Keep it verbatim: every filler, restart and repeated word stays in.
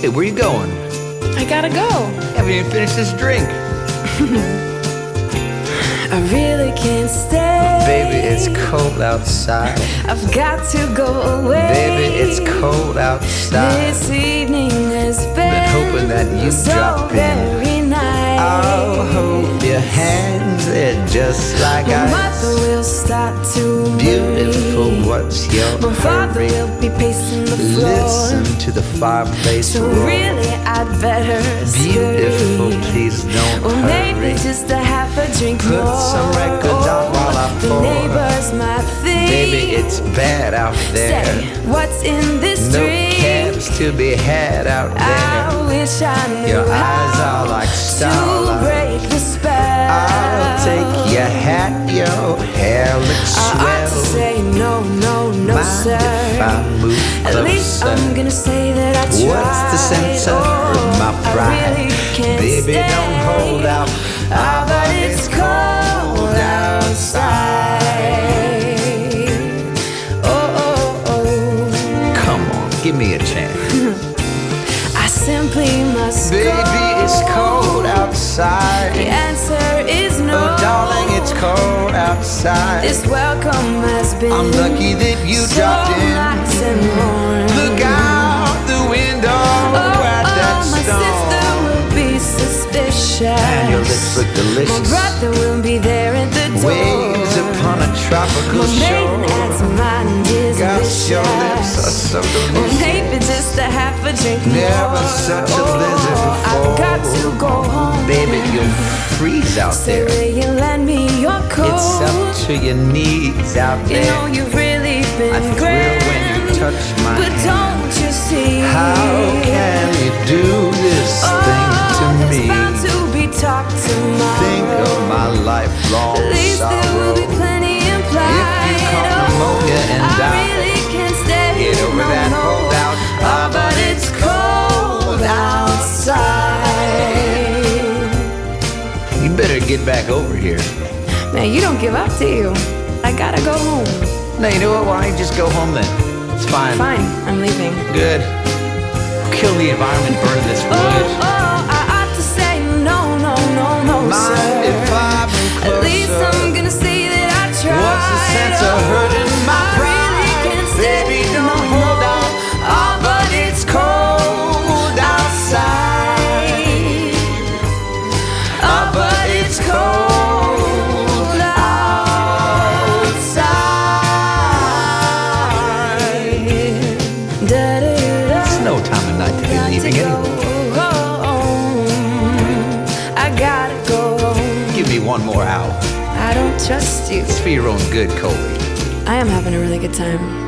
Hey, where you going? I gotta go. Haven't even finished this drink. I really can't stay. Baby, it's cold outside. I've got to go away. Baby, it's cold outside. This evening has been, Been hoping that you'd so drop in. very nice. I'll hold your hands, they're just like My ice. mother will start to Beautiful, worry. what's your My father hurry? will be pacing the floor. Listen to the fireplace So roar. really I'd better Beautiful, scurry. please don't Or hurry. maybe just a half a drink Put more. some records on while I The pour. neighbors might think, Baby, it's bad out there. say, what's in this No drink? cabs to be had out I there. wish I knew Your eyes how are like to starlight. break the spell. I'll take your hat, your hair looks I ought to swell. say no, no, no, Mind sir. if I move At least closer? I'm gonna say that I tried. What's the sense of Oh, my I pride? really can't Baby, stay. don't hold out. Ah, but it's cold outside. Oh, oh, oh. Come on, give me a chance. I simply must Baby, go. it's cold outside. The answer is no. Oh, darling, it's cold outside. This welcome has been I'm lucky that you so dropped in. nice and warm. Look out the window Oh, at that oh, my sister storm. will be suspicious. And your lips look My delicious. brother will be there at the door. Waves upon a tropical My maiden shore. aunt's mind is Gosh, your lips are vicious. so Or delicious. maybe just a half a drink Never more. such a blizzard Oh, before. I've got to go home. Baby, you'll freeze out So there. will you lend me your coat? It's up to your knees out You there. know you've really been I thrill grand, when you touch my but hand. don't you see? How can you do this thing to Oh, me? there's bound to be talk tomorrow. Think of my lifelong At least there sorrow. will be plenty implied. If you caught pneumonia and I died, really can't stay. get over no, that no. holdout. Oh, but it's cold outside. You better get back over here. Man, you don't give up, do you? I gotta go home. No, you know what? Why don't you just go home then? It's fine. Fine, I'm leaving. Good. Kill the environment, burn this Oh, wood. oh, I ought to say no, no, no, no, Mind sir. if I move At least closer? I'm gonna say that I tried. What's the sense of hurting my I really pride? can't stay. Baby, don't no, hold no. out. Oh, but it's cold outside. Oh, but it's cold outside. Da-da-da. It's no time of night to be Got leaving to go anyway. home. I gotta go home. Give me one more hour. I don't trust you. It's for your own good, Colby. I am having a really good time.